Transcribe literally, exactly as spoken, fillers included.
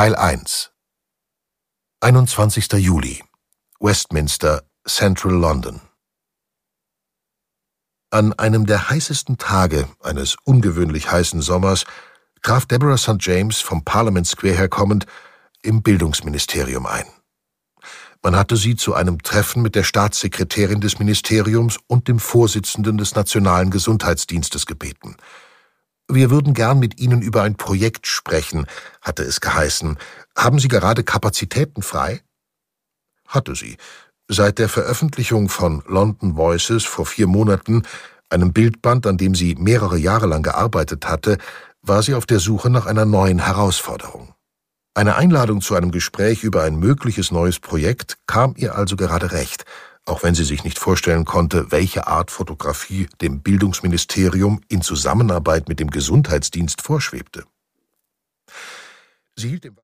Teil eins. einundzwanzigster Juli. Westminster, Central London. An einem der heißesten Tage eines ungewöhnlich heißen Sommers traf Deborah Sankt James vom Parliament Square her kommend im Bildungsministerium ein. Man hatte sie zu einem Treffen mit der Staatssekretärin des Ministeriums und dem Vorsitzenden des Nationalen Gesundheitsdienstes gebeten. »Wir würden gern mit Ihnen über ein Projekt sprechen«, hatte es geheißen. »Haben Sie gerade Kapazitäten frei?« Hatte sie. Seit der Veröffentlichung von London Voices vor vier Monaten, einem Bildband, an dem sie mehrere Jahre lang gearbeitet hatte, war sie auf der Suche nach einer neuen Herausforderung. Eine Einladung zu einem Gespräch über ein mögliches neues Projekt kam ihr also gerade recht, auch wenn sie sich nicht vorstellen konnte, welche Art Fotografie dem Bildungsministerium in Zusammenarbeit mit dem Gesundheitsdienst vorschwebte. Sie hielt